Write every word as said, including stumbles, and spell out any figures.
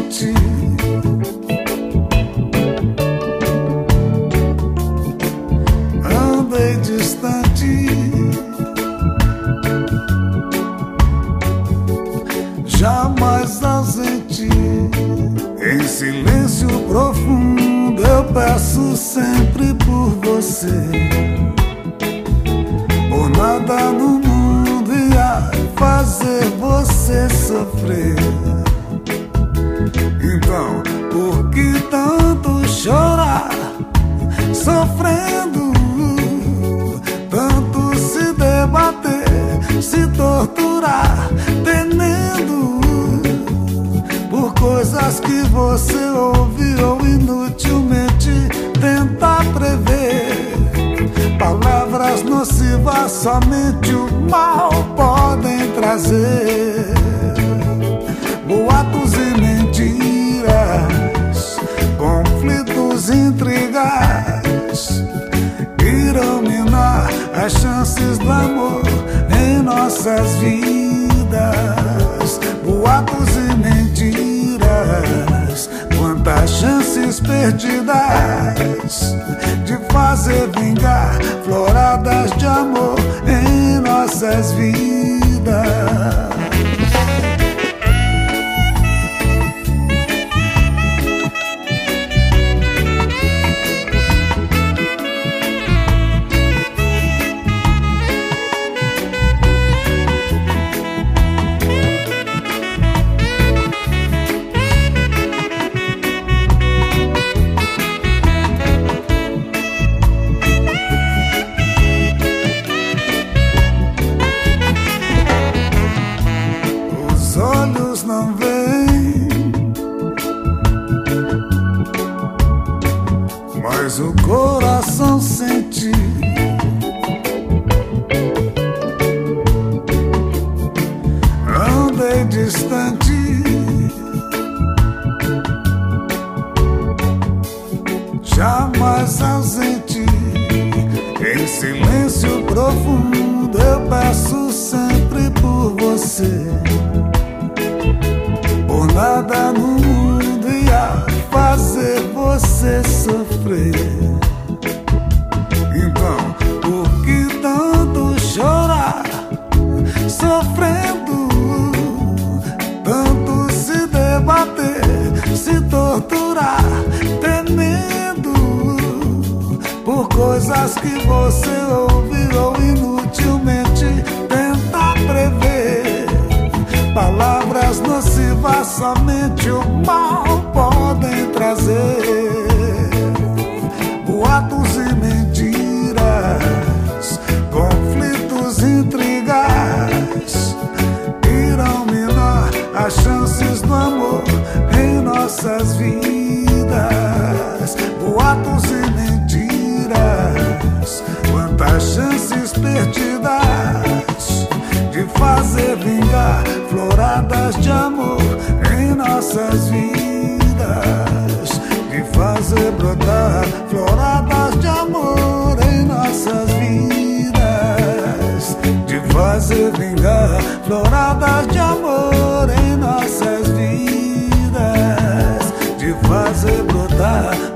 ausente. Andei distante, jamais ausente. Em silêncio profundo eu peço sempre por você. Por nada no mundo ia fazer você sofrer. Então, por que tanto chorar, sofrendo? Tanto se debater, se torturar, temendo por coisas que você ouve ou inutilmente tenta prever. Palavras nocivas somente o mal podem trazer. Boatos e mentiras, conflitos, intrigas, irão minar as chances do amor em nossas vidas. Boatos e mentiras, quantas chances perdidas de fazer vingar floradas de amor em nossas vidas. Olhos não veem, mas o coração sente. Andei distante, jamais ausente. Em silêncio profundo eu peço sempre por você. Por nada no mundo ia fazer você sofrer. Então, por que tanto chorar, sofrendo? Tanto se debater, se torturar, temendo por coisas que você ouve ou inutilmente tenta prever. Palavras nocivas somente o mal podem trazer. Boatos e mentiras, conflitos, intrigas, irão minar as chances do amor em nossas vidas. Boatos e mentiras, quantas chances perdidas de fazer vingar floradas de amor em nossas vidas. De fazer brotar floradas de amor em nossas vidas. De fazer vingar floradas de amor em nossas vidas. De fazer brotar